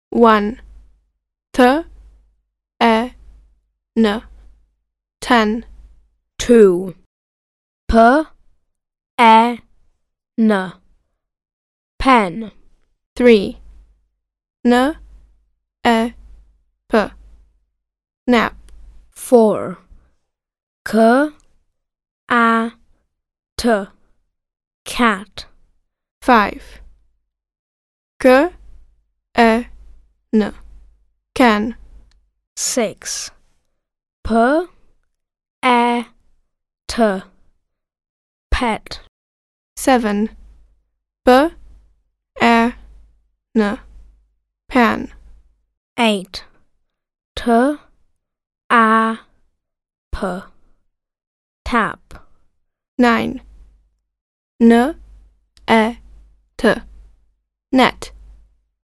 1 t e n 10 2 p e n pen 3 n e p nap 4 k a t cat 5 k e n can 6 p e t pet 7 b e n pan 8 t a p tap 9 n e t net